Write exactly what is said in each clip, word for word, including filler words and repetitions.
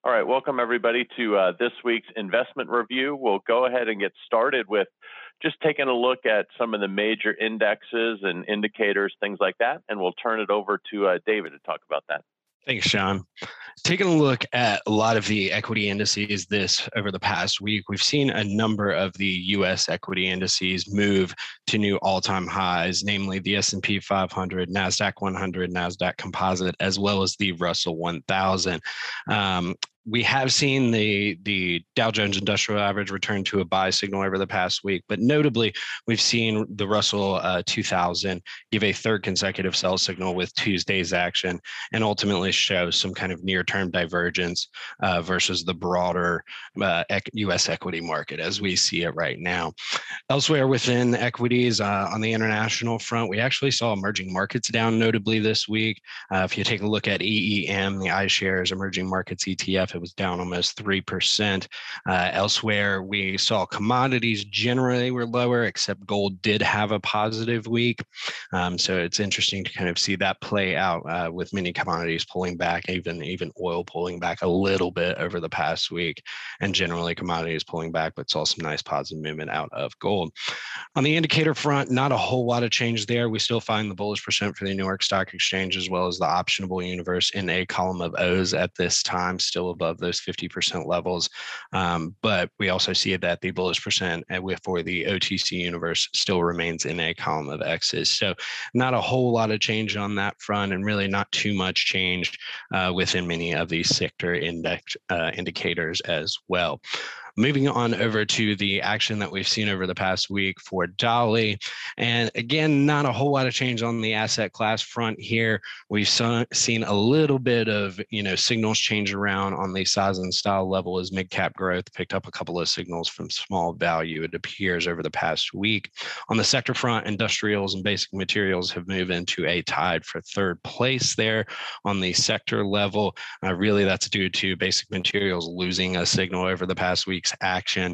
All right, welcome everybody to uh, this week's investment review. We'll go ahead and get started with just taking a look at some of the major indexes and indicators, things like that, and we'll turn it over to uh, David to talk about that. Thanks, Sean. Taking a look at a lot of the equity indices this over the past week, we've seen a number of the U S equity indices move to new all-time highs, namely the S and P five hundred, NASDAQ one hundred, NASDAQ Composite, as well as the Russell one thousand. Um, We have seen the, the Dow Jones Industrial Average return to a buy signal over the past week, but notably, we've seen the Russell uh, two thousand give a third consecutive sell signal with Tuesday's action and ultimately show some kind of near-term divergence uh, versus the broader uh, U S equity market as we see it right now. Elsewhere within equities, uh, on the international front, we actually saw emerging markets down notably this week. Uh, if you take a look at E E M, the iShares Emerging Markets E T F, it was down almost three percent. Uh, elsewhere, we saw commodities generally were lower, except gold did have a positive week. Um, so it's interesting to kind of see that play out uh, with many commodities pulling back, even, even oil pulling back a little bit over the past week, and generally commodities pulling back, but saw some nice positive movement out of gold. On the indicator front, not a whole lot of change there. We still find the bullish percent for the New York Stock Exchange as well as the optionable universe in a column of O's at this time, still above those fifty percent levels. Um, but we also see that the bullish percent for the O T C universe still remains in a column of X's. So not a whole lot of change on that front, and really not too much change uh, within many of these sector index uh, indicators as well. Moving on over to the action that we've seen over the past week for Dolly. And again, not a whole lot of change on the asset class front here. We've seen a little bit of, you know, signals change around on the size and style level as mid-cap growth picked up a couple of signals from small value, it appears, over the past week. On the sector front, industrials and basic materials have moved into a tied for third place there on the sector level. Uh, really, that's due to basic materials losing a signal over the past week's action.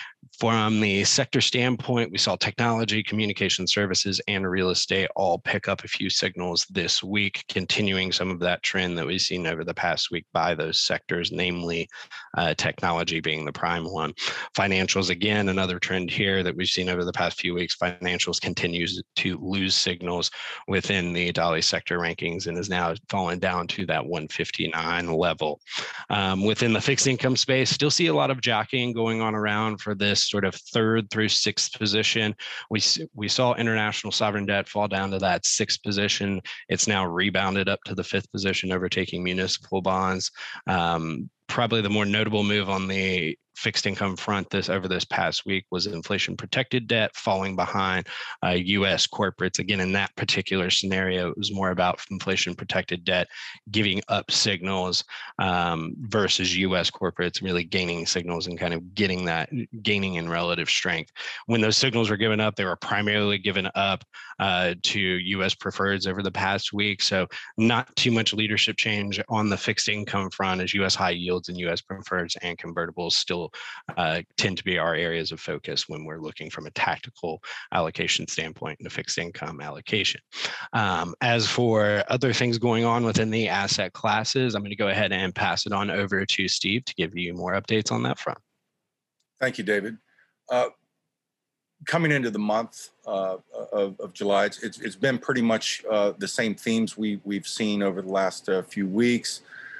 From the sector standpoint, we saw technology, communication services, and real estate all pick up a few signals this week, continuing some of that trend that we've seen over the past week by those sectors, namely uh, technology being the prime one. Financials, again, another trend here that we've seen over the past few weeks. Financials continues to lose signals within the Dolly sector rankings and is now fallen down to that one fifty-nine level. Um, within the fixed income space, still see a lot of jockeying going on around for this sort of third through sixth position. We we saw international sovereign debt fall down to that sixth position. It's now rebounded up to the fifth position, overtaking municipal bonds. Um, probably the more notable move on the fixed income front this over this past week was inflation protected debt falling behind uh, U S corporates. Again, in that particular scenario, it was more about inflation protected debt giving up signals um, versus U S corporates really gaining signals and kind of getting that gaining in relative strength. When those signals were given up, they were primarily given up uh, to U S preferreds over the past week. So not too much leadership change on the fixed income front as U S high yields and U S preferreds and convertibles still Uh, tend to be our areas of focus when we're looking from a tactical allocation standpoint in a fixed income allocation. Um, as for other things going on within the asset classes, I'm going to go ahead and pass it on over to Steve to give you more updates on that front. Thank you, David. Uh, coming into the month uh, of, of July, it's, it's, it's been pretty much uh, the same themes we, we've seen over the last uh, few weeks.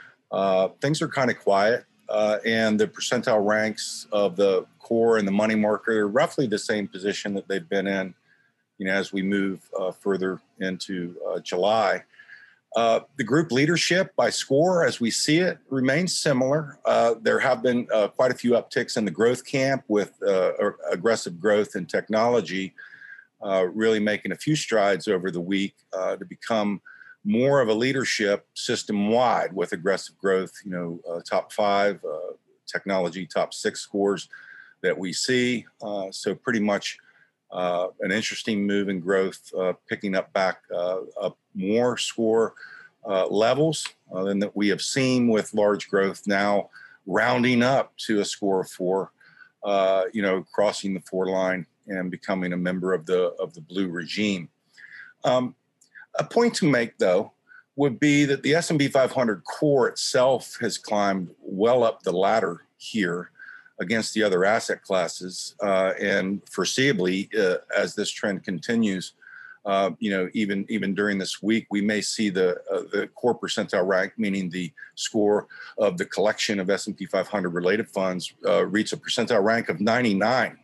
Uh, things are kind of quiet. Uh, and the percentile ranks of the core and the money market are roughly the same position that they've been in, you know, as we move uh, further into uh, July. Uh, the group leadership by score, as we see it, remains similar. Uh, there have been uh, quite a few upticks in the growth camp with uh, aggressive growth in technology, uh, really making a few strides over the week uh, to become more of a leadership system-wide with aggressive growth, you know, uh, top five, uh, technology top six scores that we see. Uh, so pretty much uh, an interesting move in growth, uh, picking up back uh, up more score uh, levels uh, than that we have seen with large growth now rounding up to a score of four, uh, you know, crossing the four line and becoming a member of the, of the blue regime. Um, A point to make, though, would be that the S and P five hundred core itself has climbed well up the ladder here against the other asset classes. Uh, and foreseeably, uh, as this trend continues, uh, you know, even even during this week, we may see the uh, the core percentile rank, meaning the score of the collection of S and P five hundred related funds, uh, reach a percentile rank of ninety-nine.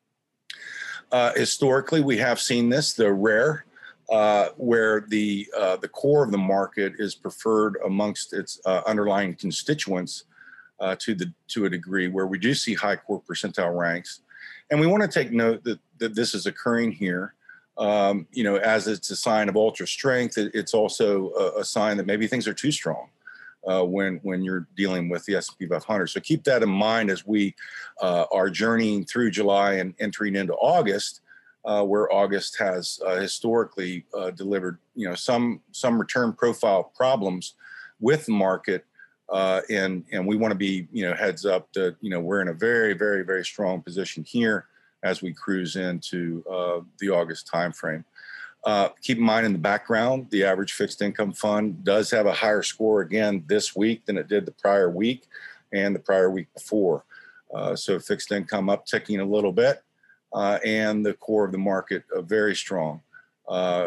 Uh, historically, we have seen this, the rare, uh, where the uh, the core of the market is preferred amongst its uh, underlying constituents uh, to the to a degree, where we do see high core percentile ranks, and we want to take note that that this is occurring here. Um, you know, as it's a sign of ultra strength, it, it's also a, a sign that maybe things are too strong uh, when when you're dealing with the S and P five hundred. So keep that in mind as we uh, are journeying through July and entering into August. Uh, where August has uh, historically uh, delivered, you know, some some return profile problems with the market, uh, and and we want to be, you know, heads up that, you know, we're in a very very very strong position here as we cruise into uh, the August timeframe. Uh, keep in mind, in the background, the average fixed income fund does have a higher score again this week than it did the prior week and the prior week before. Uh, so fixed income upticking a little bit. Uh, and the core of the market uh, very strong, uh,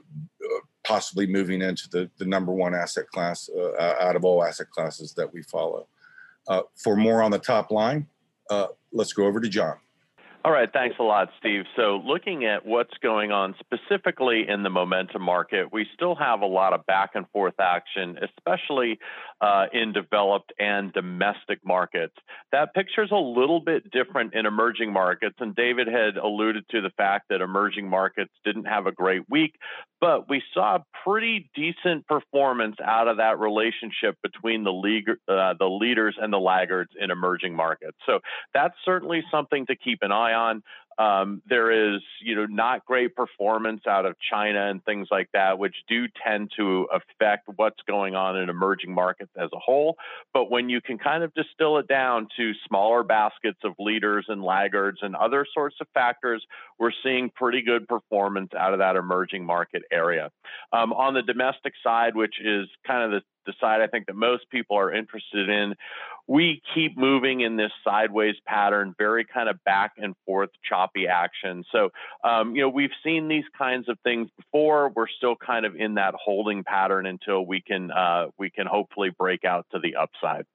possibly moving into the, the number one asset class uh, out of all asset classes that we follow. Uh, for more on the top line, uh, let's go over to John. All right, thanks a lot, Steve. So looking at what's going on specifically in the momentum market, we still have a lot of back and forth action, especially uh, in developed and domestic markets. That picture's a little bit different in emerging markets, and David had alluded to the fact that emerging markets didn't have a great week, but we saw pretty decent performance out of that relationship between the, league, uh, the leaders and the laggards in emerging markets. So that's certainly something to keep an eye on. Um, there is, you know, not great performance out of China and things like that, which do tend to affect what's going on in emerging markets as a whole. But when you can kind of distill it down to smaller baskets of leaders and laggards and other sorts of factors, we're seeing pretty good performance out of that emerging market area. Um, on the domestic side, which is kind of the the side I think that most people are interested in, we keep moving in this sideways pattern, very kind of back and forth choppy action. So, um, you know, we've seen these kinds of things before. We're still kind of in that holding pattern until we can uh, we can hopefully break out to the upside.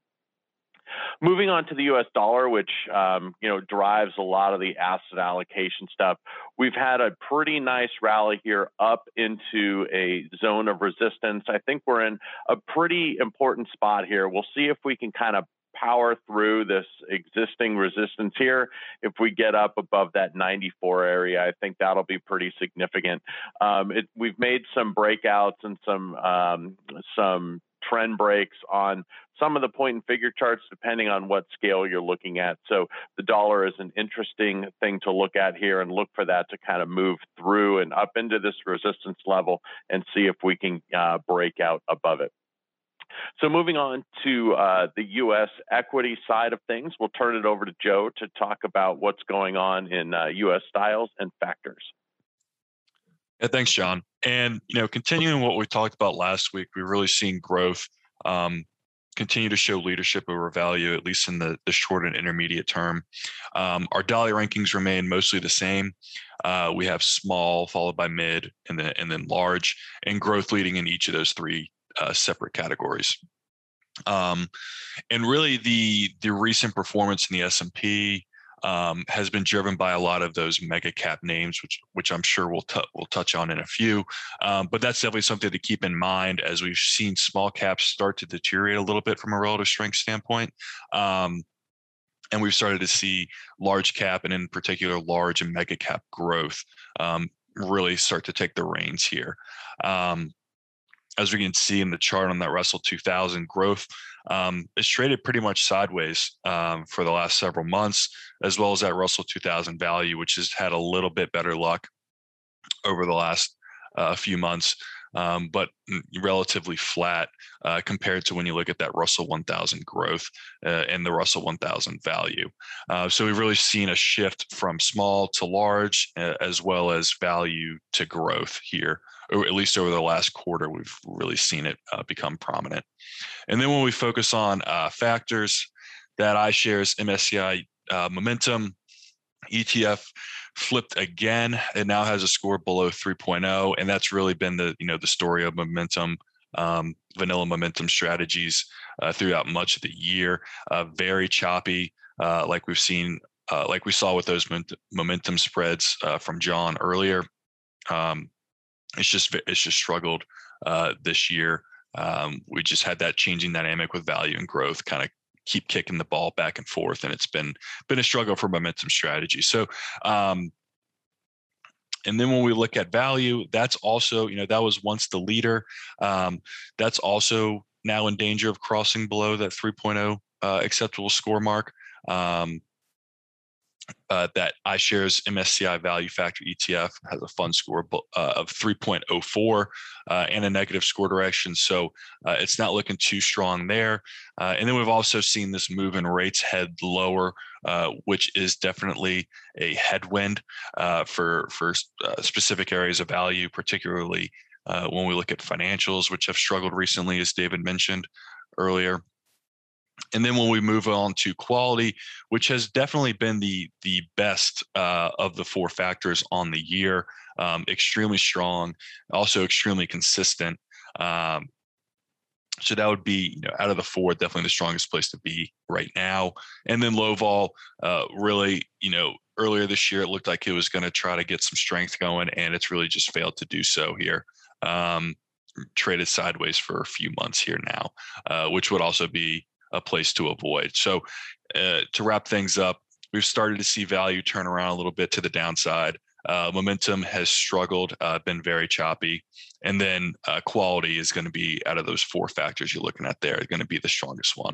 Moving on to the U S dollar, which um, you know drives a lot of the asset allocation stuff. We've had a pretty nice rally here up into a zone of resistance. I think we're in a pretty important spot here. We'll see if we can kind of power through this existing resistance here. If we get up above that ninety-four area, I think that'll be pretty significant. Um, it, we've made some breakouts and some um, some trend breaks on some of the point and figure charts, depending on what scale you're looking at. So the dollar is an interesting thing to look at here and look for that to kind of move through and up into this resistance level and see if we can uh, break out above it. So moving on to uh, the U S equity side of things, we'll turn it over to Joe to talk about what's going on in uh, U S styles and factors. Yeah, thanks, John. And, you know, continuing what we talked about last week, we've really seen growth um, continue to show leadership over value, at least in the, the short and intermediate term. Um, our Dolly rankings remain mostly the same. Uh, we have small followed by mid and then, and then large, and growth leading in each of those three uh, separate categories. Um, and really the, the recent performance in the S and P Um, has been driven by a lot of those mega cap names, which which I'm sure we'll t- we'll touch on in a few. Um, but that's definitely something to keep in mind as we've seen small caps start to deteriorate a little bit from a relative strength standpoint. Um, and we've started to see large cap and in particular large and mega cap growth um, really start to take the reins here. Um, as we can see in the chart on that Russell two thousand, growth um, is traded pretty much sideways um, for the last several months, as well as that Russell two thousand value, which has had a little bit better luck over the last uh, few months. um, but relatively flat uh, compared to when you look at that Russell one thousand growth uh, and the Russell one thousand value. Uh, so we've really seen a shift from small to large, uh, as well as value to growth here, or at least over the last quarter, we've really seen it uh, become prominent. And then when we focus on uh, factors, that iShares M S C I uh, Momentum E T F flipped again. It now has a score below three point oh, and that's really been the you know the story of momentum, um, vanilla momentum strategies uh, throughout much of the year. Uh, very choppy, uh, like we've seen, uh, like we saw with those momentum spreads uh, from John earlier. Um, it's just it's just struggled uh, this year. Um, we just had that changing dynamic with value and growth kind of keep kicking the ball back and forth, and it's been been a struggle for momentum strategy. So, um, and then when we look at value, that's also, you know, that was once the leader. Um, that's also now in danger of crossing below that three point oh uh, acceptable score mark. Um, Uh, that iShares M S C I Value Factor E T F has a fund score uh, of three point oh four uh, and a negative score direction. So uh, it's not looking too strong there. Uh, and then we've also seen this move in rates head lower, uh, which is definitely a headwind uh, for, for uh, specific areas of value, particularly uh, when we look at financials, which have struggled recently, as David mentioned earlier. And then when we move on to quality, which has definitely been the the best uh, of the four factors on the year, um, extremely strong, also extremely consistent. Um, so that would be, you know, out of the four, definitely the strongest place to be right now. And then low vol, uh, really, you know, earlier this year, it looked like it was going to try to get some strength going, and it's really just failed to do so here. Um, traded sideways for a few months here now, uh, which would also be a place to avoid. So uh, to wrap things up, we've started to see value turn around a little bit to the downside. Uh, momentum has struggled, uh, been very choppy. And then uh, quality is going to be, out of those four factors you're looking at there, going to be the strongest one.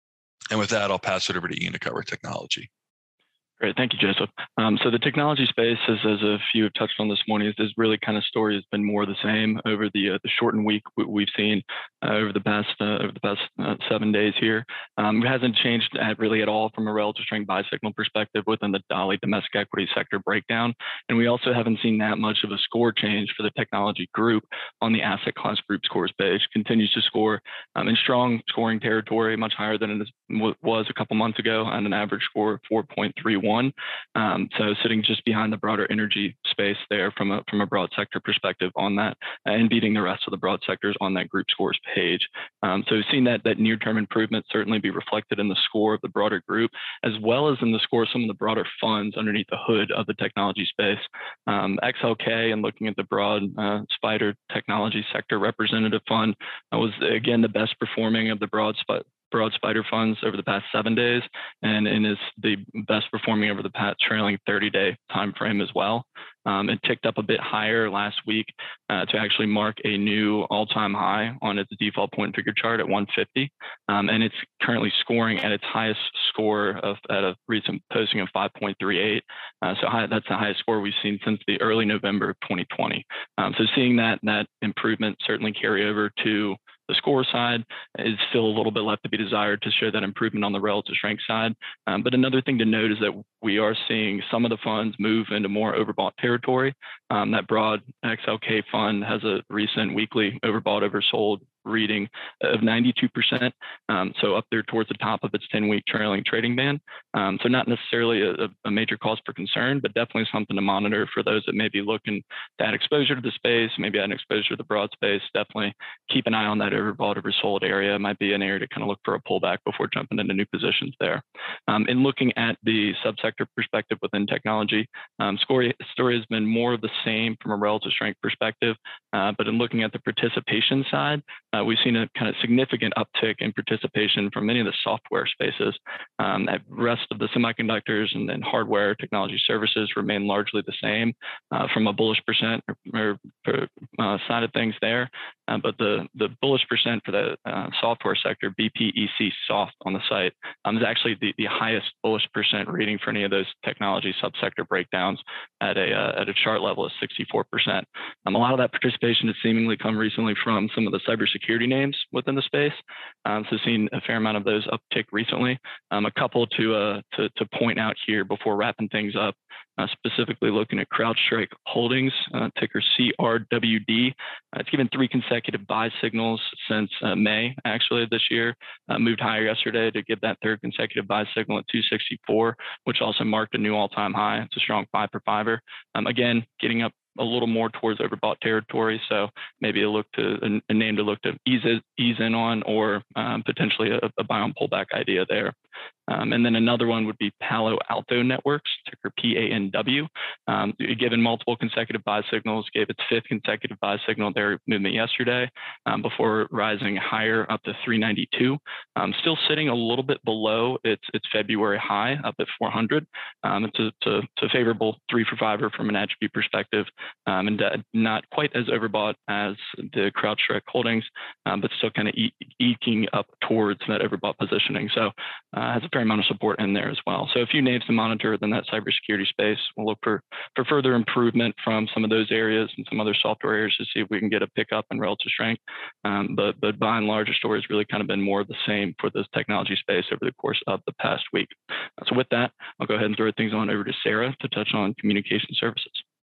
And with that, I'll pass it over to Ian to cover technology. Great. Thank you, Joseph. Um, so the technology space, as, as a few have touched on this morning, is, is really kind of story has been more the same over the uh, the shortened week we've seen uh, over the past uh, over the past uh, seven days here. Um, it hasn't changed at really at all from a relative strength buy signal perspective within the D A L Y domestic equity sector breakdown, and we also haven't seen that much of a score change for the technology group on the asset class group scores page. Continues to score um, in strong scoring territory, much higher than it was a couple months ago, on an average score of four point three one. One, um, so sitting just behind the broader energy space there from a from a broad sector perspective on that, and beating the rest of the broad sectors on that group scores page. Um, so we've seen that that near-term improvement certainly be reflected in the score of the broader group, as well as in the score of some of the broader funds underneath the hood of the technology space. Um, X L K, and looking at the broad uh, SPDR technology sector representative fund, uh, was again the best performing of the broad SPDR broad SPDR funds over the past seven days, and, and is the best performing over the past trailing thirty day time frame as well. Um, it ticked up a bit higher last week uh, to actually mark a new all-time high on its default point figure chart at one fifty, um, and it's currently scoring at its highest score of at a recent posting of five point three eight. Uh, so high, that's the highest score we've seen since the early November of twenty twenty. Um, so seeing that that improvement certainly carry over to the score side is still a little bit left to be desired to show that improvement on the relative strength side. Um, but another thing to note is that we are seeing some of the funds move into more overbought territory. Um, that broad X L K fund has a recent weekly overbought, oversold reading of ninety-two percent. Um, so up there towards the top of its ten week trailing trading band. Um, so not necessarily a, a major cause for concern, but definitely something to monitor for those that may be looking to add exposure to the space, maybe add exposure to the broad space. Definitely keep an eye on that overbought, oversold area. It might be an area to kind of look for a pullback before jumping into new positions there. Um, in looking at the subsector perspective within technology, um, story, story has been more of the same from a relative strength perspective, uh, but in looking at the participation side, Uh, we've seen a kind of significant uptick in participation from many of the software spaces. Um, the rest of the semiconductors and then hardware technology services remain largely the same uh, from a bullish percent or, or uh, side of things there. uh, but the, the bullish percent for the uh, software sector, B P E C soft on the site, um, is actually the, the highest bullish percent reading for any of those technology subsector breakdowns at a, uh, at a chart level of sixty-four percent. Um, a lot of that participation has seemingly come recently from some of the cybersecurity names within the space. Um, so seen a fair amount of those uptick recently. Um, a couple to, uh, to, to point out here before wrapping things up, uh, specifically looking at CrowdStrike Holdings, uh, ticker C R W D. Uh, it's given three consecutive buy signals since uh, May, actually, this year. Uh, moved higher yesterday to give that third consecutive buy signal at two sixty-four, which also marked a new all-time high. It's a strong five for fiver. Um, again, getting up a little more towards overbought territory. So maybe a look to a, a name to look to ease it, ease in on, or um, potentially a, a buy on pullback idea there. Um, and then another one would be Palo Alto Networks, ticker P A N W. Um, given multiple consecutive buy signals, gave its fifth consecutive buy signal there movement yesterday um, before rising higher up to three ninety-two. Um, still sitting a little bit below its its February high up at four hundred. Um, it's, a, it's, a, it's a favorable three for fiver from an attribute perspective, um, and uh, not quite as overbought as the CrowdStrike Holdings, um, but still kind of e eking up towards that overbought positioning. So uh, has a fair amount of support in there as well. So a few names to monitor within that cybersecurity space. We'll look for, for further improvement from some of those areas and some other software areas to see if we can get a pickup in relative strength. Um, but, but by and large, the story has really kind of been more of the same for this technology space over the course of the past week. So with that, I'll go ahead and throw things on over to Sarah to touch on communication services.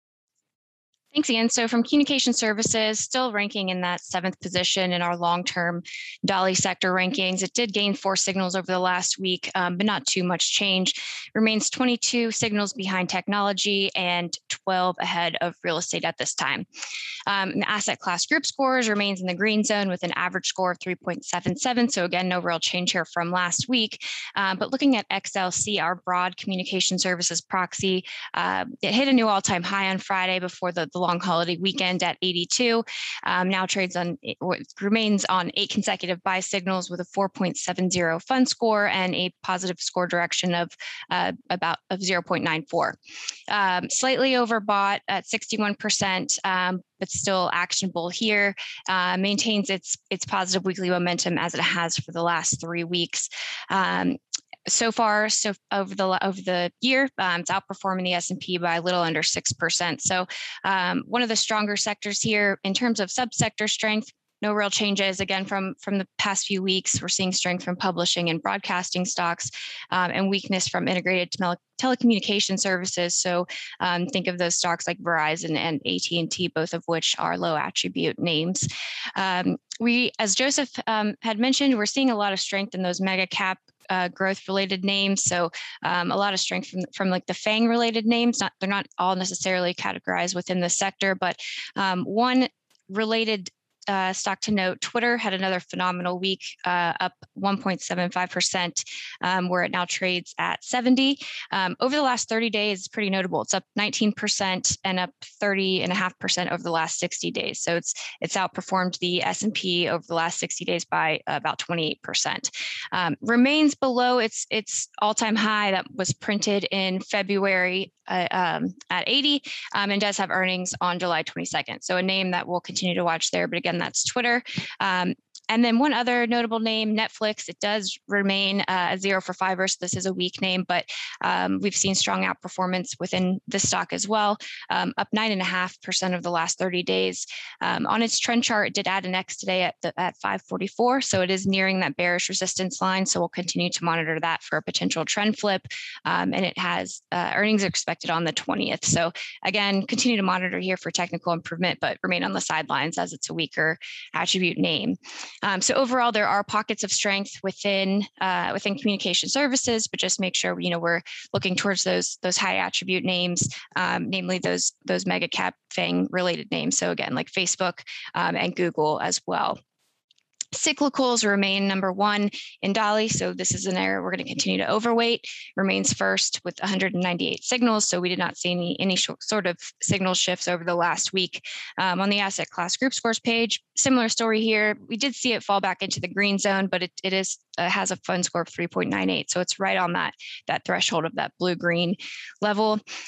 Thanks, Ian. So from communication services, still ranking in that seventh position in our long-term D A L I sector rankings. It did gain four signals over the last week, um, but not too much change. Remains twenty-two signals behind technology and twelve ahead of real estate at this time. Um, the asset class group scores remains in the green zone with an average score of three point seven seven. So again, no real change here from last week. Um, but looking at X L C, our broad communication services proxy, uh, it hit a new all-time high on Friday before the, the long holiday weekend at eighty-two. Um, now trades on, remains on eight consecutive buy signals with a four point seven zero fund score and a positive score direction of uh, about of zero point nine four. Um, slightly overbought at sixty-one percent, um, but still actionable here. Uh, maintains its its positive weekly momentum as it has for the last three weeks. Um, So far, so over the over the year, um, it's outperforming the S and P by a little under six percent. So um, one of the stronger sectors here in terms of subsector strength. No real changes. Again, from, from the past few weeks, we're seeing strength from publishing and broadcasting stocks um, and weakness from integrated tele telecommunication services. So um, think of those stocks like Verizon and A T and T, both of which are low attribute names. Um, we, as Joseph um, had mentioned, we're seeing a lot of strength in those mega cap Uh, growth related names. So um, a lot of strength from, from like the FANG related names. Not, they're not all necessarily categorized within the sector, but um, one related Uh, stock to note, Twitter had another phenomenal week, uh, up one point seven five percent, um, where it now trades at seventy. Um, over the last thirty days, it's pretty notable. It's up nineteen percent and up thirty and a half percent over the last sixty days. So it's it's outperformed the S and P over the last sixty days by about twenty-eight percent. Um, remains below its its all-time high that was printed in February uh, um, at eighty, um, and does have earnings on July twenty-second. So a name that we'll continue to watch there. But again, that's Twitter. Um, and then one other notable name, Netflix. It does remain uh, a zero for fiver. So this is a weak name, but um, we've seen strong outperformance within the stock as well, um, up nine and a half percent of the last thirty days. Um, on its trend chart, it did add an X today at the, at five forty-four. So it is nearing that bearish resistance line. So we'll continue to monitor that for a potential trend flip. Um, and it has uh, earnings expected on the twentieth. So again, continue to monitor here for technical improvement, but remain on the sidelines as it's a weaker attribute name. Um, so overall, there are pockets of strength within uh, within communication services, but just make sure you know we're looking towards those those high attribute names, um, namely those those mega cap FANG related names. So again, like Facebook um, and Google as well. Cyclicals remain number one in D A L I. So this is an area we're going to continue to overweight. Remains first with one hundred ninety-eight signals. So we did not see any, any sort of signal shifts over the last week. Um, on the asset class group scores page, similar story here. We did see it fall back into the green zone, but it, it is uh, has a fund score of three point nine eight. So it's right on that, that threshold of that blue-green level.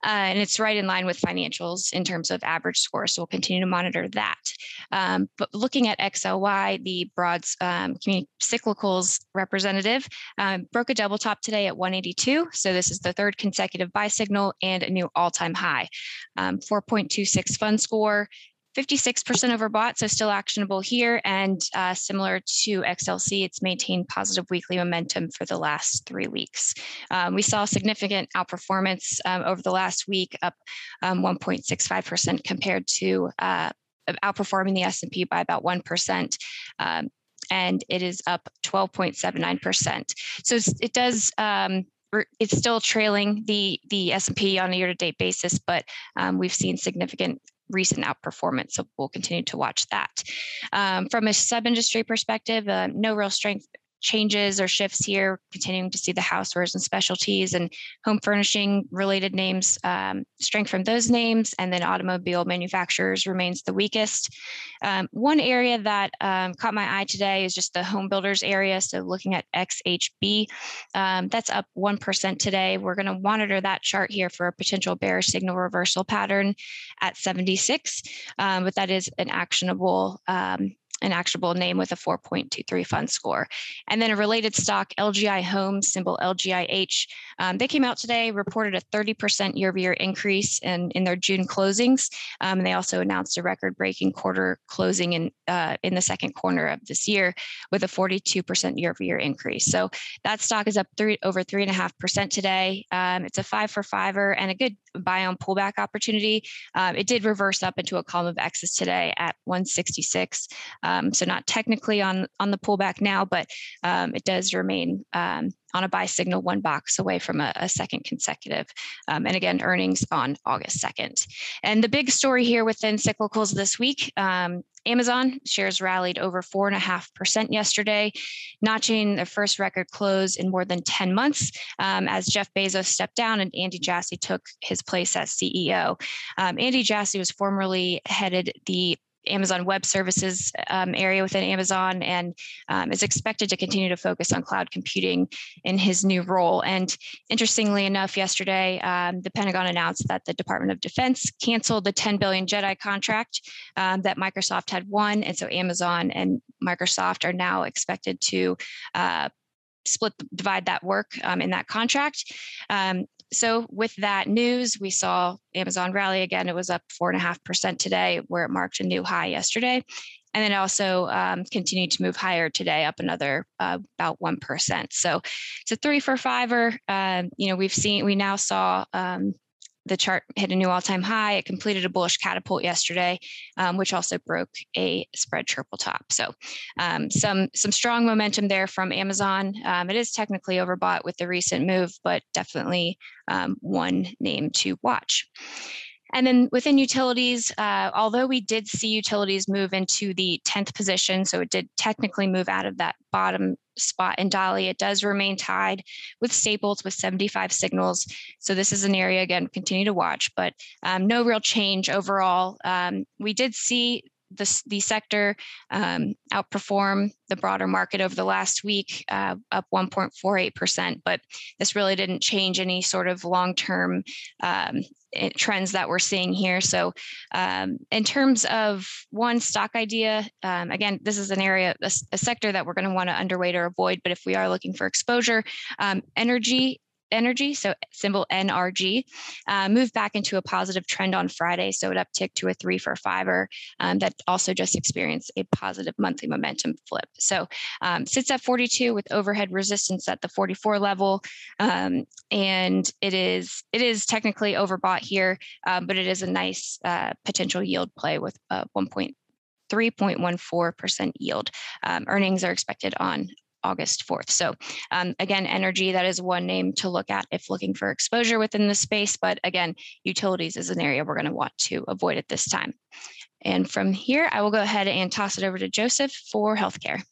Uh, and it's right in line with financials in terms of average score. So we'll continue to monitor that. Um, but looking at X L Y, the broad um, community cyclicals representative um, broke a double top today at one eighty-two. So this is the third consecutive buy signal and a new all-time high. Um, four point two six fund score, fifty-six percent overbought, so still actionable here. And uh, similar to X L C, it's maintained positive weekly momentum for the last three weeks. Um, we saw significant outperformance um, over the last week, up um, one point six five percent compared to uh, outperforming the S and P by about one percent. Um, and it is up twelve point seven nine percent. So it does, um, it's still trailing the, the S and P on a year-to-date basis, but um, we've seen significant recent outperformance. So we'll continue to watch that. Um, from a sub-industry perspective, uh, no real strength changes or shifts here, continuing to see the housewares and specialties and home furnishing related names, um, strength from those names, and then automobile manufacturers remains the weakest. Um, one area that um, caught my eye today is just the home builders area. So looking at X H B, um, that's up one percent today. We're going to monitor that chart here for a potential bearish signal reversal pattern at seventy-six, um, but that is an actionable um, an actionable name with a four point two three fund score. And then a related stock, L G I Homes, symbol L G I H. Um, they came out today, reported a thirty percent year-over-year increase in, in their June closings. Um, and they also announced a record-breaking quarter closing in uh, in the second quarter of this year with a forty-two percent year-over-year increase. So that stock is up three over three and a half percent today. Um, it's a five for fiver and a good buy on pullback opportunity. Um, it did reverse up into a column of X's today at one sixty-six. Um, so not technically on, on the pullback now, but um, it does remain um, on a buy signal, one box away from a, a second consecutive. Um, and again, earnings on August second. And the big story here within cyclicals this week, um, Amazon shares rallied over four and a half percent yesterday, notching their first record close in more than ten months um, as Jeff Bezos stepped down and Andy Jassy took his place as C E O. Um, Andy Jassy was formerly headed the Amazon Web Services um, area within Amazon and um, is expected to continue to focus on cloud computing in his new role. And interestingly enough, yesterday, um, the Pentagon announced that the Department of Defense canceled the ten billion JEDI contract um, that Microsoft had won. And so Amazon and Microsoft are now expected to uh, split, divide that work um, in that contract. Um, So with that news, we saw Amazon rally again. It was up four and a half percent today, where it marked a new high yesterday. And then also um, continued to move higher today, up another uh, about one percent. So it's a three for fiver. Um, you know, we've seen, we now saw um, the chart hit a new all-time high. It completed a bullish catapult yesterday, um, which also broke a spread triple top. So um, some some strong momentum there from Amazon. Um, it is technically overbought with the recent move, but definitely um, one name to watch. And then within utilities, uh, although we did see utilities move into the tenth position, so it did technically move out of that bottom spot in Dolly, it does remain tied with Staples with seventy-five signals. So this is an area, again, continue to watch, but um, no real change overall. Um, we did see the, the sector um, outperform the broader market over the last week, uh, up one point four eight percent, but this really didn't change any sort of long-term um, trends that we're seeing here. So um, in terms of one stock idea, um, again, this is an area, a, a sector that we're going to want to underweight or avoid, but if we are looking for exposure, um, energy, energy, so symbol N R G, uh, moved back into a positive trend on Friday. So it upticked to a three for fiver um, that also just experienced a positive monthly momentum flip. So um, sits at forty-two with overhead resistance at the forty-four level. Um, and it is it is technically overbought here, uh, but it is a nice uh, potential yield play with a one point three point one four percent yield. Um, earnings are expected on August fourth. So um, again, energy, that is one name to look at if looking for exposure within the space. But again, utilities is an area we're going to want to avoid at this time. And from here, I will go ahead and toss it over to Joseph for healthcare.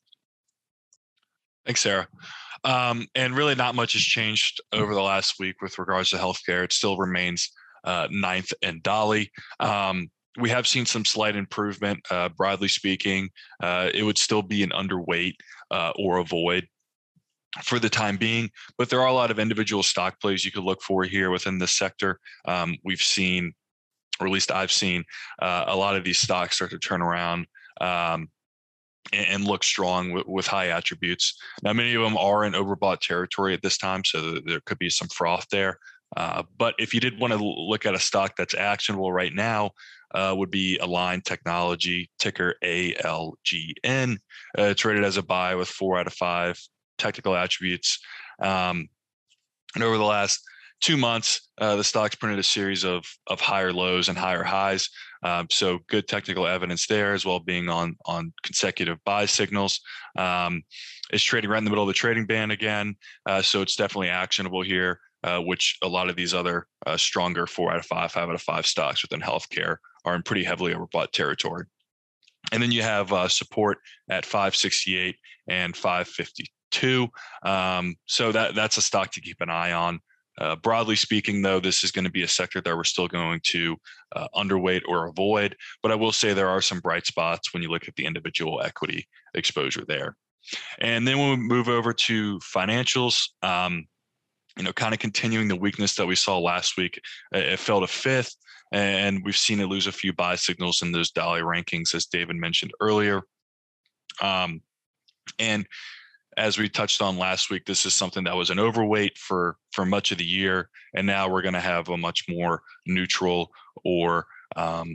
Thanks, Sarah. Um, and really not much has changed over the last week with regards to healthcare. It still remains uh, ninth and Dolly. Um, We have seen some slight improvement. Uh, broadly speaking, uh, it would still be an underweight uh, or avoid. for the time being, but there are a lot of individual stock plays you could look for here within this sector. Um, we've seen, or at least I've seen, uh, a lot of these stocks start to turn around um, and, and look strong with, with high attributes. Now, many of them are in overbought territory at this time, so there could be some froth there. Uh, but if you did want to look at a stock that's actionable right now, uh, would be Align Technology, ticker A L G N. Uh, it's rated as a buy with four out of five technical attributes. Um, and over the last two months, uh, the stock's printed a series of of higher lows and higher highs. Um, so good technical evidence there, as well being on on consecutive buy signals. Um, it's trading right in the middle of the trading band again, uh, so it's definitely actionable here. Uh, which a lot of these other uh, stronger four out of five, five out of five stocks within healthcare are in pretty heavily overbought territory. And then you have uh, support at five sixty-eight and five fifty-two. Um, so that that's a stock to keep an eye on. Uh, broadly speaking, though, this is going to be a sector that we're still going to uh, underweight or avoid. But I will say there are some bright spots when you look at the individual equity exposure there. And then when we move over to financials, um, you know, kind of continuing the weakness that we saw last week, it fell to fifth, and we've seen it lose a few buy signals in those Dolly rankings, as David mentioned earlier. Um, and as we touched on last week, this is something that was an overweight for for much of the year, and now we're going to have a much more neutral or um,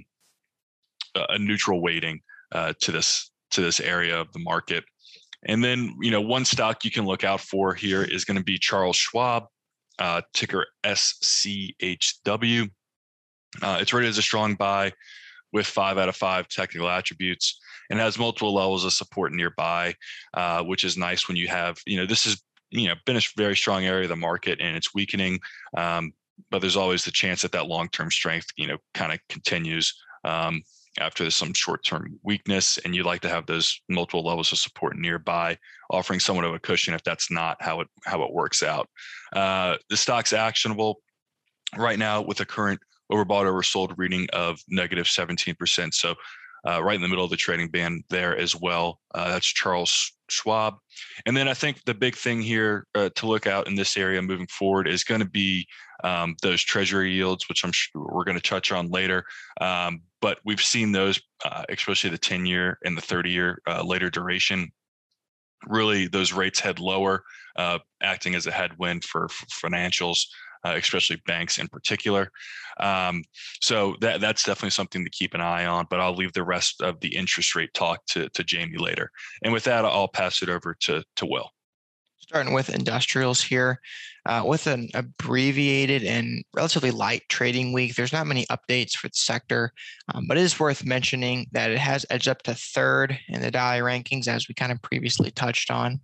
a neutral weighting uh, to this to this area of the market. And then, you know, one stock you can look out for here is going to be Charles Schwab, uh, ticker S C H W. Uh, it's rated as a strong buy with five out of five technical attributes and has multiple levels of support nearby, uh, which is nice when you have, you know, this has, you know, been a very strong area of the market and it's weakening, um, but there's always the chance that that long-term strength, you know, kind of continues um, after some short-term weakness, and you'd like to have those multiple levels of support nearby, offering somewhat of a cushion if that's not how it how it works out. Uh, the stock's actionable right now with a current overbought oversold reading of negative seventeen percent. So uh, right in the middle of the trading band there as well. Uh, that's Charles Schwab. And then I think the big thing here uh, to look out in this area moving forward is going to be um, those treasury yields, which I'm sure we're going to touch on later. Um, but we've seen those, uh, especially the ten year and the thirty year uh, later duration, really those rates head lower, uh, acting as a headwind for, for financials, uh, especially banks in particular. Um, so that that's definitely something to keep an eye on, but I'll leave the rest of the interest rate talk to, to Jamie later. And with that, I'll pass it over to, to Will. Starting with industrials here, uh, with an abbreviated and relatively light trading week, there's not many updates for the sector, um, but it is worth mentioning that it has edged up to third in the Dolly rankings, as we kind of previously touched on.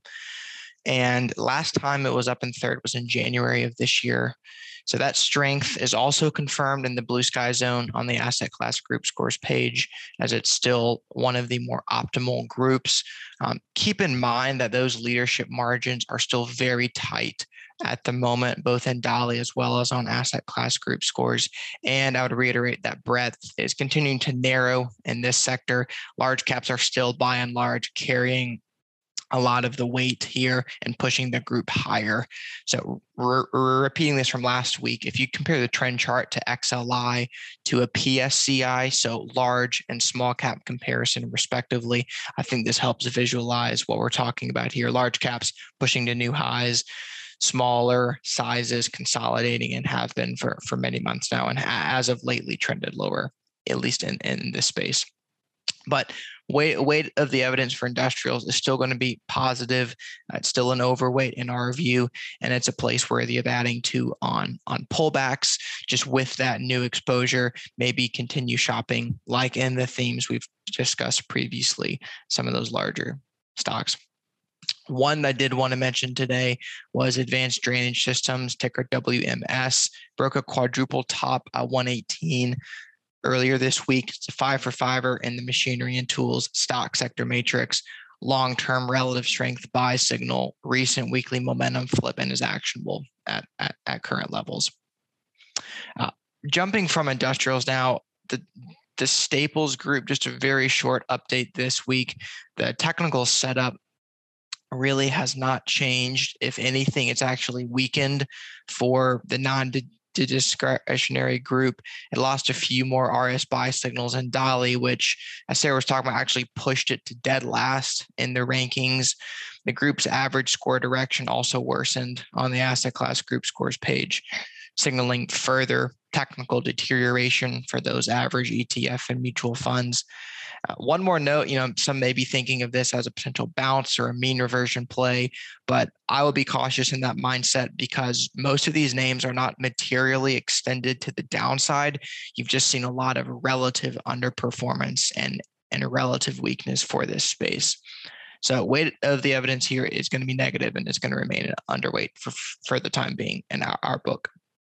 And last time it was up in third was in January of this year. So that strength is also confirmed in the blue sky zone on the asset class group scores page, as it's still one of the more optimal groups. Um, keep in mind that those leadership margins are still very tight at the moment, both in Dolly as well as on asset class group scores. And I would reiterate that breadth is continuing to narrow in this sector. Large caps are still by and large carrying a lot of the weight here and pushing the group higher. So we're, we're repeating this from last week. If you compare the trend chart to X L I to a P S C I, so large and small cap comparison respectively, I think this helps visualize what we're talking about here. Large caps pushing to new highs, smaller sizes consolidating and have been for, for many months now, and as of lately trended lower, at least in, in this space. But weight, weight of the evidence for industrials is still going to be positive. Uh, it's still an overweight in our view, and it's a place worthy of adding to on, on pullbacks. Just with that new exposure, maybe continue shopping like in the themes we've discussed previously, some of those larger stocks. One that I did want to mention today was Advanced Drainage Systems, ticker W M S, broke a quadruple top at one eighteen. Earlier this week. It's a five for fiver in the machinery and tools stock sector matrix. Long-term relative strength buy signal, recent weekly momentum flip, and is actionable at, at, at current levels. Uh, jumping from industrials now, the, the Staples Group, just a very short update this week. The technical setup really has not changed. If anything, it's actually weakened for the non-discretionary group. It lost a few more R S buy signals in Dolly, which, as Sarah was talking about, actually pushed it to dead last in the rankings. The group's average score direction also worsened on the asset class group scores page, signaling further technical deterioration for those average E T F and mutual funds. Uh, one more note, you know, some may be thinking of this as a potential bounce or a mean reversion play, but I will be cautious in that mindset because most of these names are not materially extended to the downside. You've just seen a lot of relative underperformance and, and a relative weakness for this space. So weight of the evidence here is going to be negative and it's going to remain underweight for, for the time being in our, our book.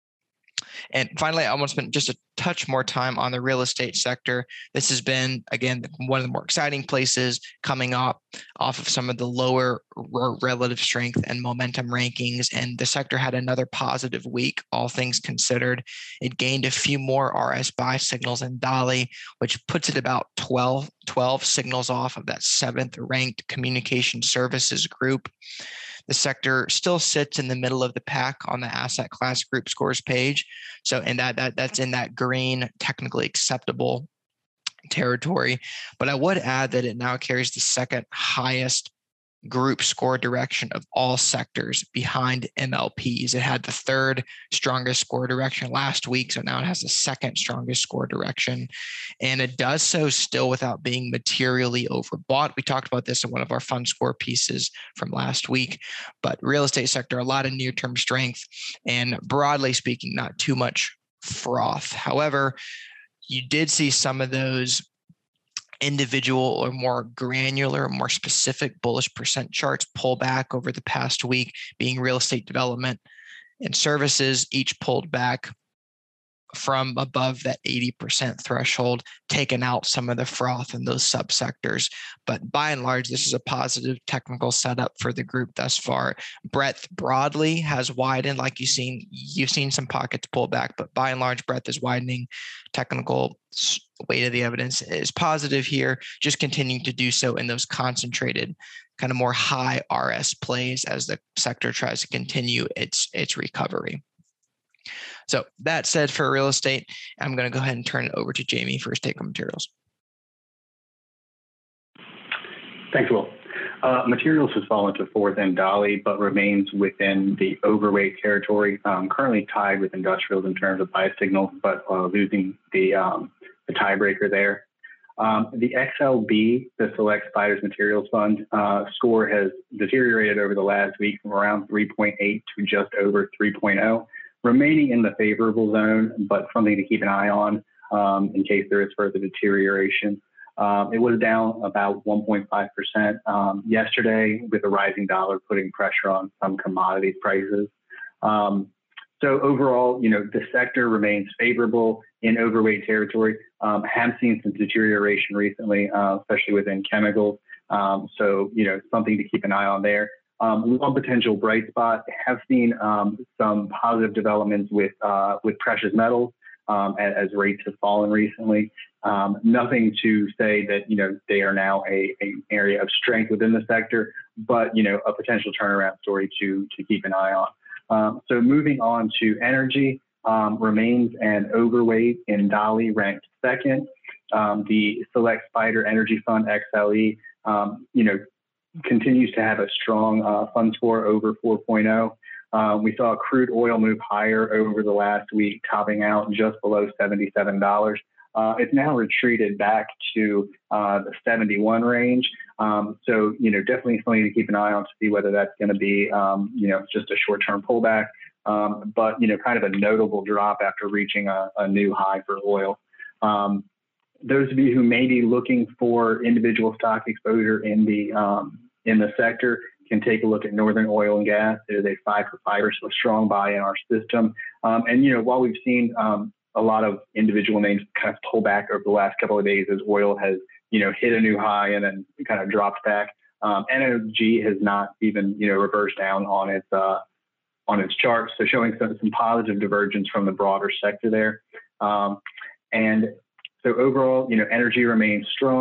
And finally, I want to spend just a touch more time on the real estate sector. This has been, again, one of the more exciting places coming up off of some of the lower relative strength and momentum rankings. And the sector had another positive week, all things considered. It gained a few more R S buy signals in Dolly, which puts it about twelve, twelve signals off of that seventh ranked communication services group. The sector still sits in the middle of the pack on the asset class group scores page. So, and that, that that's in that green, technically acceptable territory. But I would add that it now carries the second highest group score direction of all sectors behind M L Ps. It had the third strongest score direction last week, so now it has the second strongest score direction. And it does so still without being materially overbought. We talked about this in one of our fund score pieces from last week, but real estate sector, a lot of near-term strength, and broadly speaking, not too much froth. However, you did see some of those individual or more granular, more specific bullish percent charts pull back over the past week, being real estate development and services, each pulled back from above that eighty percent threshold, taken out some of the froth in those subsectors. But by and large, this is a positive technical setup for the group thus far. Breadth broadly has widened, like you've seen, you've seen some pockets pull back, but by and large, breadth is widening. Technical weight of the evidence is positive here, just continuing to do so in those concentrated, kind of more high R S plays as the sector tries to continue its, its recovery. So that said, for real estate, I'm going to go ahead and turn it over to Jamie for his take-home materials. Thanks, Will. Uh, materials has fallen to fourth in Dolly, but remains within the overweight territory, um, currently tied with industrials in terms of buy signals, but uh, losing the, um, the tiebreaker there. Um, the X L B, the Select Spiders Materials Fund, uh, score has deteriorated over the last week from around three point eight to just over three point oh. Remaining in the favorable zone, but something to keep an eye on um, in case there is further deterioration. Um, it was down about one point five percent um, yesterday, with a rising dollar putting pressure on some commodities prices. Um, so overall, you know, the sector remains favorable in overweight territory. Um, have seen some deterioration recently, uh, especially within chemicals. Um, so, you know, something to keep an eye on there. Um, one potential bright spot, have seen um, some positive developments with uh, with precious metals um, as, as rates have fallen recently. Um, nothing to say that, you know, they are now a, a area of strength within the sector, but, you know, a potential turnaround story to to keep an eye on. Um, so moving on to energy, um, remains an overweight in Dolly, ranked second. Um, the Select Spider Energy Fund X L E, um, you know, continues to have a strong uh, fund score over four point oh. Um, we saw crude oil move higher over the last week, topping out just below seventy-seven dollars. Uh, it's now retreated back to uh, the seventy-one range. Um, so, you know, definitely something to keep an eye on to see whether that's going to be, um, you know, just a short-term pullback. Um, but, you know, kind of a notable drop after reaching a, a new high for oil. Um, those of you who may be looking for individual stock exposure in the um, in the sector can take a look at Northern Oil and Gas. It is a five for five, so a strong buy in our system. Um, and, you know, while we've seen um, a lot of individual names kind of pull back over the last couple of days as oil has, you know, hit a new high and then kind of dropped back, um, N O G has not even, you know, reversed down on its uh, on its charts. So showing some, some positive divergence from the broader sector there. Um, and so overall, you know, energy remains strong.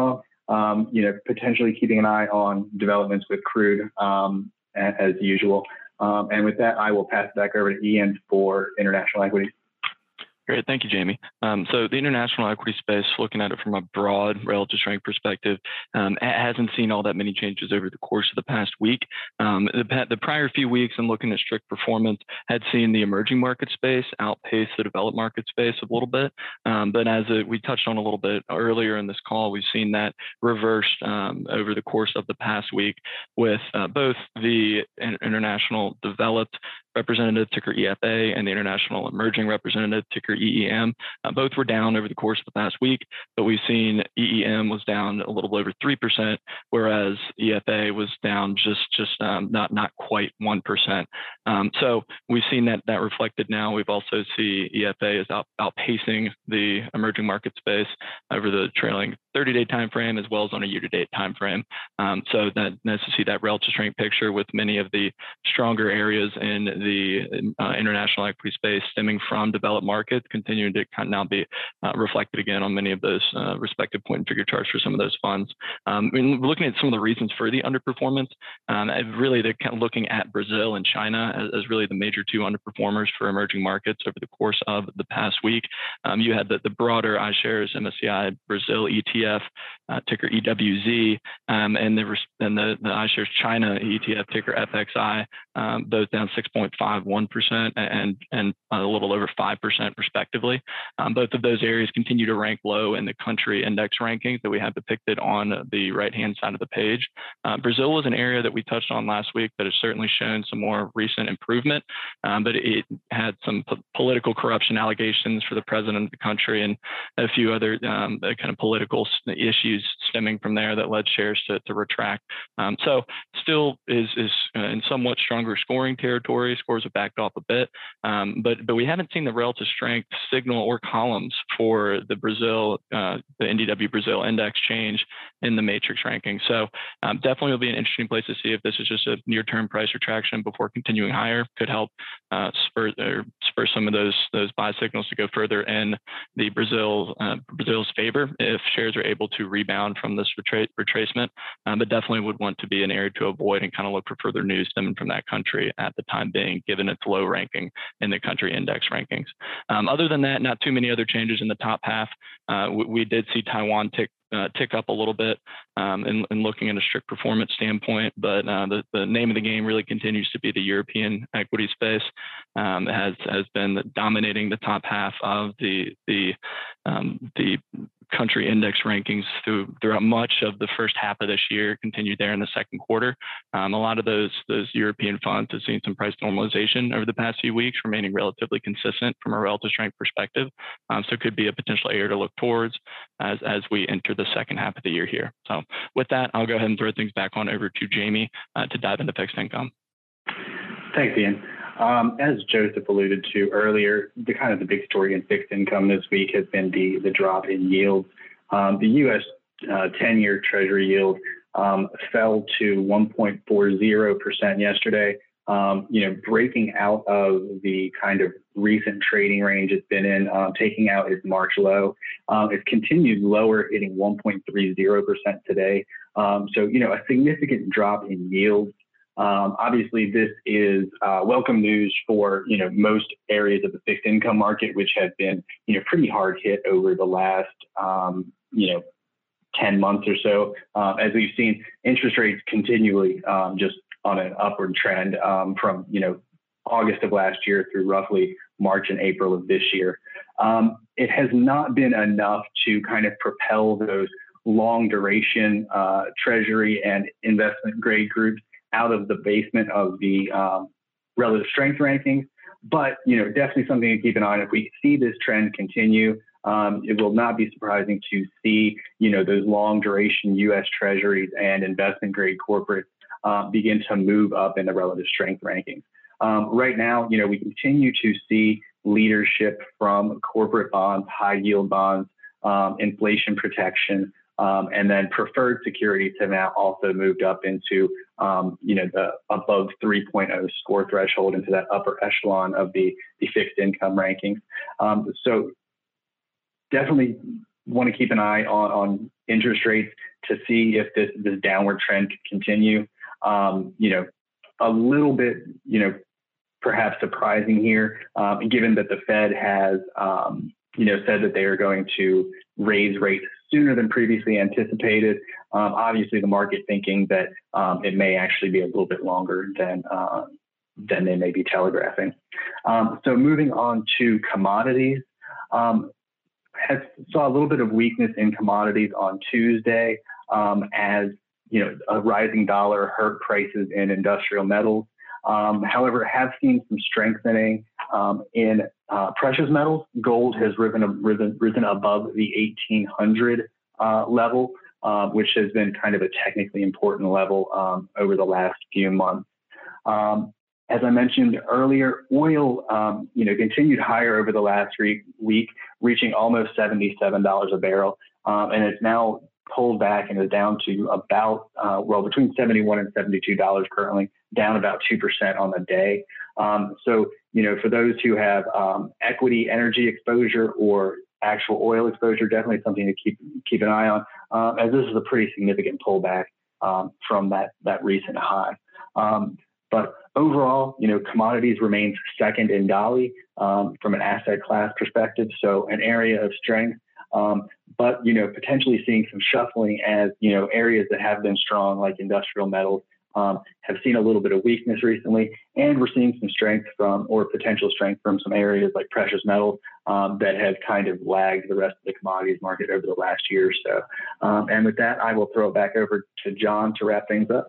um, you know, potentially keeping an eye on developments with crude um, as usual. Um, and with that, I will pass it back over to Ian for international equities. Great, thank you, Jamie. Um, so the international equity space, looking at it from a broad relative strength perspective, um, hasn't seen all that many changes over the course of the past week. Um, the, the prior few weeks, and looking at strict performance, had seen the emerging market space outpace the developed market space a little bit. Um, but as a, we touched on a little bit earlier in this call, we've seen that reversed um, over the course of the past week, with uh, both the international developed representative, ticker E F A, and the international emerging representative, ticker E E M. Uh, both were down over the course of the past week, but we've seen E E M was down a little over three percent, whereas E F A was down just just um, not not quite one percent. Um, so we've seen that that reflected now. We've also see E F A is out, outpacing the emerging market space over the trailing thirty-day time frame, as well as on a year-to-date time frame. Um, so that nice to see that relative strength picture, with many of the stronger areas in the uh, international equity space stemming from developed markets continuing to kind of now be uh, reflected again on many of those uh, respective point and figure charts for some of those funds. Um, I mean, looking at some of the reasons for the underperformance, um, really they're kind of looking at Brazil and China as, as really the major two underperformers for emerging markets over the course of the past week. Um, you had the, the broader iShares M S C I Brazil E T F, uh, ticker E W Z, um, and, the, and the, the iShares China E T F, ticker F X I, um, both down six point five one percent and, and a little over five percent respectively. Um, both of those areas continue to rank low in the country index rankings that we have depicted on the right-hand side of the page. Uh, Brazil was an area that we touched on last week that has certainly shown some more recent improvement, um, but it had some p- political corruption allegations for the president of the country and a few other um, kind of political issues stemming from there that led shares to, to retract. Um, so still is, is uh, in somewhat stronger scoring territory. Scores have backed off a bit, um, but but we haven't seen the relative strength signal or columns for the Brazil, uh, the N D W Brazil index change in the matrix ranking. So um, definitely will be an interesting place to see if this is just a near-term price retraction before continuing higher. Could help uh, spur or spur some of those those buy signals to go further in the Brazil uh, Brazil's favor if shares are able to rebound from this retra- retracement. Um, but definitely would want to be an area to avoid and kind of look for further news stemming from that country at the time being, given its low ranking in the country index rankings. Um, other than that, not too many other changes in the top half. Uh, we, we did see Taiwan tick Uh, tick up a little bit um, in, in looking at a strict performance standpoint, but uh, the, the name of the game really continues to be the European equity space. Um, has has been dominating the top half of the the um, the country index rankings through, throughout much of the first half of this year, continued there in the second quarter. Um, a lot of those those European funds have seen some price normalization over the past few weeks, remaining relatively consistent from a relative strength perspective. Um, so it could be a potential area to look towards as, as we enter the second half of the year here. So with that, I'll go ahead and throw things back on over to Jamie uh, to dive into fixed income. Thanks, Ian. Um, as Joseph alluded to earlier, the kind of the big story in fixed income this week has been the, the drop in yields. Um, the U S uh, ten-year Treasury yield um, fell to one point four zero percent yesterday, um, you know, breaking out of the kind of recent trading range it's been in, um, taking out its March low. Um, it's continued lower, hitting one point three zero percent today. Um, so, you know, a significant drop in yields. Um, obviously, this is uh, welcome news for, you know, most areas of the fixed income market, which have been, you know, pretty hard hit over the last, um, you know, ten months or so. Um, as we've seen interest rates continually um, just on an upward trend um, from, you know, August of last year through roughly March and April of this year. Um, it has not been enough to kind of propel those long duration uh, Treasury and investment grade groups out of the basement of the um, relative strength rankings, but you know, definitely something to keep an eye on. If we see this trend continue, um, it will not be surprising to see, you know, those long duration U S Treasuries and investment grade corporates uh, begin to move up in the relative strength rankings. Um, right now, you know, we continue to see leadership from corporate bonds, high yield bonds, um, inflation protection, Um, and then preferred securities have now also moved up into, um, you know, the above three point oh score threshold, into that upper echelon of the, the fixed income rankings. Um, so definitely want to keep an eye on, on interest rates to see if this, this downward trend could continue. Um, you know, a little bit, you know, perhaps surprising here, um, given that the Fed has, um, you know, said that they are going to raise rates sooner than previously anticipated. Um, obviously, the market thinking that um, it may actually be a little bit longer than uh, than they may be telegraphing. Um, so moving on to commodities, um, has saw a little bit of weakness in commodities on Tuesday um, as you know a rising dollar hurt prices in industrial metals. Um, however, have seen some strengthening um, in uh, precious metals. Gold has risen, risen, risen above the eighteen hundred uh, level, uh, which has been kind of a technically important level um, over the last few months. Um, as I mentioned earlier, oil, um, you know, continued higher over the last week, reaching almost seventy-seven dollars a barrel, um, and it's now pulled back and is down to about, uh, well, between seventy-one and seventy-two dollars currently, down about two percent on the day. Um, so, you know, for those who have um, equity energy exposure or actual oil exposure, definitely something to keep keep an eye on, uh, as this is a pretty significant pullback um, from that that recent high. Um, but overall, you know, commodities remains second in Dolly um, from an asset class perspective, so an area of strength. Um, but, you know, potentially seeing some shuffling as, you know, areas that have been strong, like industrial metals, um, have seen a little bit of weakness recently. And we're seeing some strength from, or potential strength from some areas like precious metals um, that have kind of lagged the rest of the commodities market over the last year or so. Um, and with that, I will throw it back over to John to wrap things up.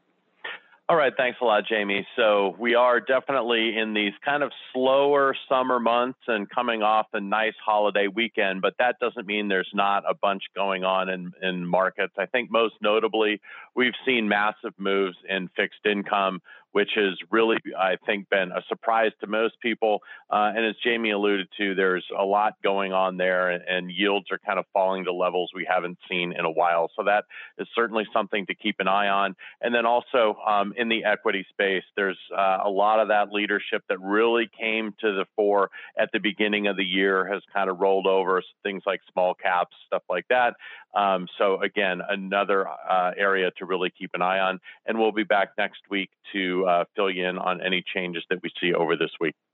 All right, thanks a lot, Jamie. So we are definitely in these kind of slower summer months and coming off a nice holiday weekend, but that doesn't mean there's not a bunch going on in, in markets. I think most notably, we've seen massive moves in fixed income, which has really, I think, been a surprise to most people. Uh, and as Jamie alluded to, there's a lot going on there, and, and yields are kind of falling to levels we haven't seen in a while. So that is certainly something to keep an eye on. And then also um, in the equity space, there's uh, a lot of that leadership that really came to the fore at the beginning of the year has kind of rolled over, things like small caps, stuff like that. Um, so again, another uh, area to really keep an eye on. And we'll be back next week to uh, fill you in on any changes that we see over this week.